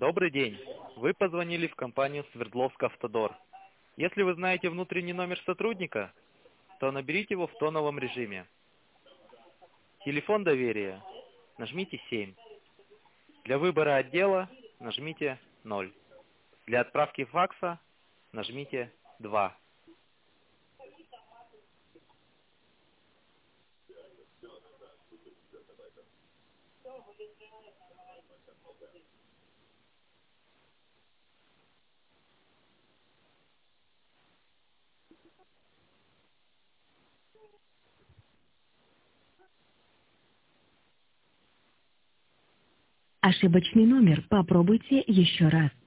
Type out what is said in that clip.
Добрый день. Вы позвонили в компанию Свердловск Автодор. Если вы знаете внутренний номер сотрудника, то наберите его в тоновом режиме. Телефон доверия. Нажмите 7. Для выбора отдела нажмите 0. Для отправки факса нажмите 2. Ошибочный номер. Попробуйте еще раз.